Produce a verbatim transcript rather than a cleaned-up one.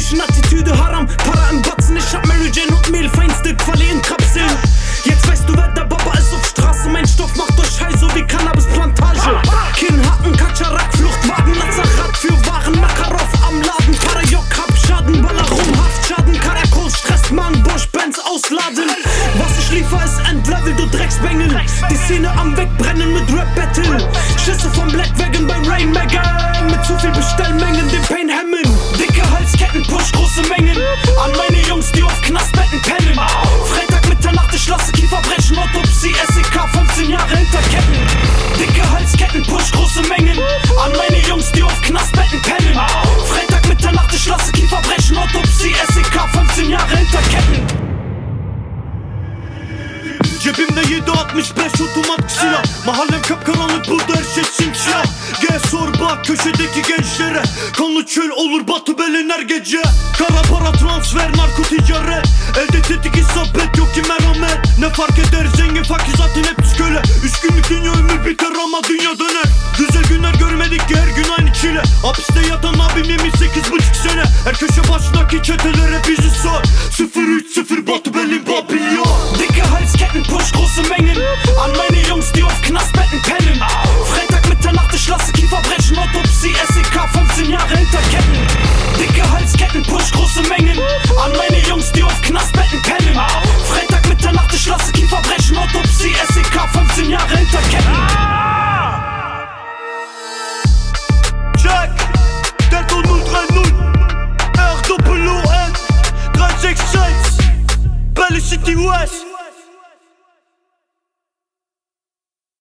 Menschen, Attitüde haram, Para im Batzen. Ich hab Melogen und Mehl, feinste Quali in Kapseln. Jetzt weißt du, wer der Baba ist auf Straße. Mein Stoff macht euch high, so wie Cannabisplantage. Kinnhaken, Katscharak, Fluchtwagen, Nazarat für Waren, Makarov am Laden. Karajok, Habschaden, Ballarum, Haftschaden, Karakos, Stress, Mann, Bosch, Benz, ausladen. Was ich liefer ist Endlevel, du Drecksbengel. Die Szene am Wegbrennen mit Rap-Battle. Schüsse vom Blackwagon bei Rain Megan. Mit zu viel Bestellmengen, den Pain hemmen. Dicke Halsketten, Push, große Mengen. An meine Jungs, die auf Knastbetten pennen. Freitag Mitternacht, ich lasse Kiefer brechen. Autopsie, S E K, fünfzehn Jahre hinter Ketten. Dicke Halsketten, Push, große Mengen. An meine Jungs, die auf Knastbetten pennen. Freitag Mitternacht, ich lasse Kiefer brechen. Autopsie, S E K, fünfzehn Jahre hinter Ketten. Cebimde yedi altmış beş otomatik silah. Mahallem kapkaranlık, burada her şey simsiyah. Gel sor bak köşedeki gençlere. Kanlı çöl olur Batı Belen her gece. Kara para transfer, narko ticaret. Elde tetik isabet, yok ki merhamet. Ne fark eder zengin fakir, zaten hepsi köle. Üç günlük dünya ömür biter ama dünya döner. Güzel günler görmedik ki her gün aynı çile. Hapiste yatan abim yemiş sekiz buçuk sene. Her köşe başındaki çetelere bizi sor.